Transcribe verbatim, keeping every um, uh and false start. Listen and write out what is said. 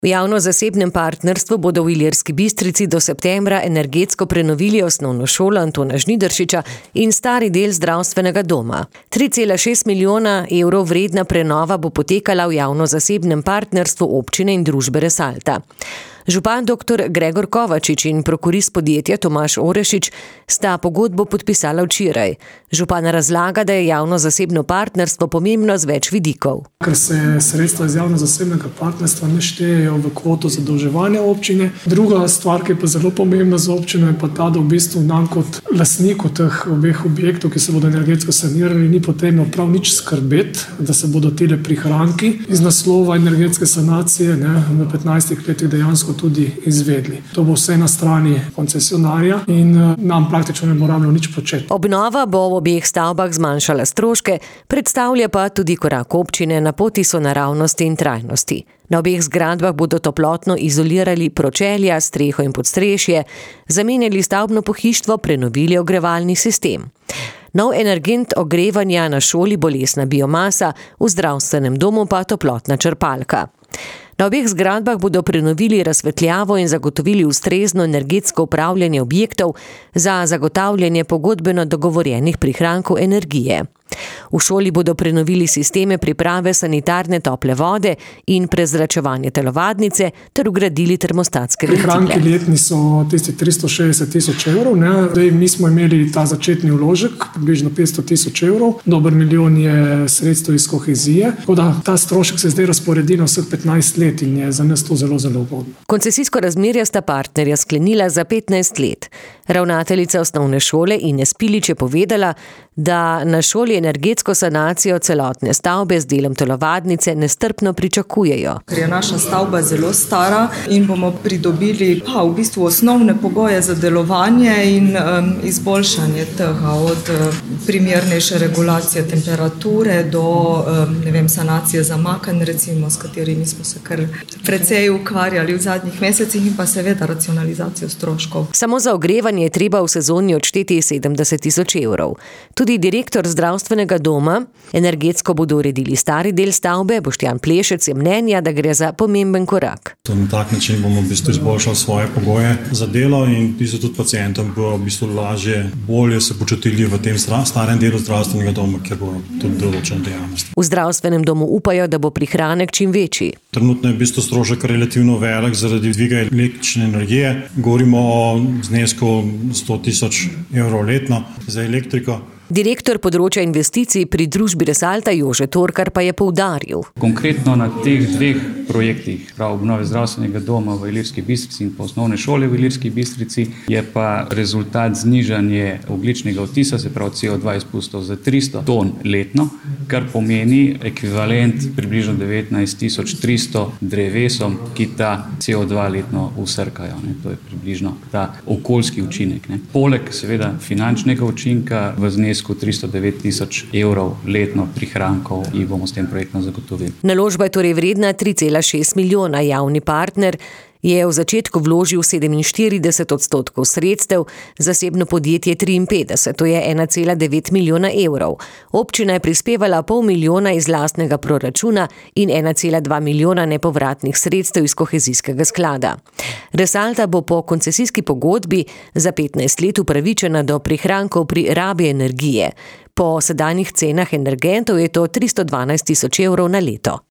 V javno-zasebnem partnerstvu bodo v Ilirski Bistrici do septembra energetsko prenovili osnovno šolo Antona Žnidaršiča in stari del zdravstvenega doma. tri cela šest milijona evrov vredna prenova bo potekala v javno-zasebnem partnerstvu občine in družbe Resalta. Župan doktor Gregor Kovačič in prokurist podjetja Tomaž Orešič sta pogodbo podpisala včeraj. Župan razlaga, da je javno-zasebno partnerstvo pomembno z več vidikov. Ker se sredstva iz javno-zasebnega partnerstva ne štejejo v kvoto zadolževanja občine. Druga stvar, ki je pa zelo pomembna za občino, je pa ta, da v bistvu nam kot lastniku teh obeh objektov, ki se bodo energetsko sanirali, ni potrebno prav nič skrbeti, da se bodo tile prihranki iz naslova energetske sanacije ne, v petnajstih letih dejansko tudi izvedli. To bo vse na strani koncesionarja in nam praktično ne bo rabilo nič početi. Obnova bo v obeh stavbah zmanjšala stroške, predstavlja pa tudi korak občine na poti sonaravnosti in trajnosti. Na obeh zgradbah bodo toplotno izolirali pročelja, streho in podstrešje, zamenjali stavbno pohištvo, prenovili ogrevalni sistem. Nov energent ogrevanja na šoli bo lesna biomasa, v zdravstvenem domu pa toplotna črpalka. Na obeh zgradbah bodo prenovili razsvetljavo in zagotovili ustrezno energetsko upravljanje objektov za zagotavljanje pogodbeno dogovorjenih prihrankov energije. V šoli bodo prenovili sisteme priprave sanitarne tople vode in prezračevanje telovadnice ter vgradili termostatske ventile. Prihranki letni so tisti tristo šestdeset tisoč evrov. Ne? Zdaj, mi smo imeli ta začetni vložek, približno petsto tisoč evrov. Dober milijon je sredstev iz kohezije. Tako da ta strošek se zdaj razporedi na vseh petnajst let in je za nas to zelo, zelo ugodno. Koncesijsko razmerje sta partnerja sklenila za petnajst let. Ravnateljica osnovne šole Ines Pilič je povedala, da na šoli energetsko sanacijo celotne stavbe z delom telovadnice nestrpno pričakujejo. Ker je naša stavba zelo stara in bomo pridobili pa, v bistvu osnovne pogoje za delovanje in um, izboljšanje tega, od um, primernejše regulacije temperature do um, ne vem, sanacije zamakanj, recimo, s katerimi smo se kar precej ukvarjali v zadnjih mesecih in pa seveda racionalizacijo stroškov. Samo za ogrevanje je treba v sezoni odšteti sedemdeset tisoč evrov. Tudi direktor zdravstvenega doma, energetsko bodo uredili stari del stavbe, Boštjan Plešec je mnenja, da gre za pomemben korak. Na tak način bomo v bistvu izboljšali svoje pogoje za delo in tudi pacientom bo v bistvu lažje, bolje se počutili v tem starem delu zdravstvenega doma, kjer bo tudi določena dejavnost. V zdravstvenem domu upajo, da bo prihranek čim večji. Trenutno je v bistvu strošek relativno velik zaradi dviga električne energije. Govorimo o znesku sto tisoč evrov letno za elektriko. Direktor področja investicij pri družbi Resalta Jože Torkar pa je poudaril. Konkretno na teh dveh projektih, prav obnove zdravstvenega doma v Ilirski Bistrici in pa osnovne šole v Ilirski Bistrici, je pa rezultat znižanje ogljičnega odtisa, se pravi C O dva izpustov za tristo ton letno, kar pomeni ekvivalent približno devetnajst tisoč tristo drevesom, ki ta C O dva letno usrkajo. Ne. To je približno ta okoljski učinek. Ne. Poleg seveda finančnega učinka v znesku tristo devet tisoč evrov letno prihrankov in bomo s tem projektom zagotovili. Naložba je torej vredna tri cela šest milijona. Javni partner je v začetku vložil sedeminštirideset odstotkov sredstev, zasebno podjetje triinpetdeset, to je ena cela devet milijona evrov. Občina je prispevala pol milijona iz lastnega proračuna in ena cela dva milijona nepovratnih sredstev iz kohezijskega sklada. Resalta bo po koncesijski pogodbi za petnajst let upravičena do prihrankov pri rabi energije. Po sedanjih cenah energentov je to tristo dvanajst tisoč evrov na leto.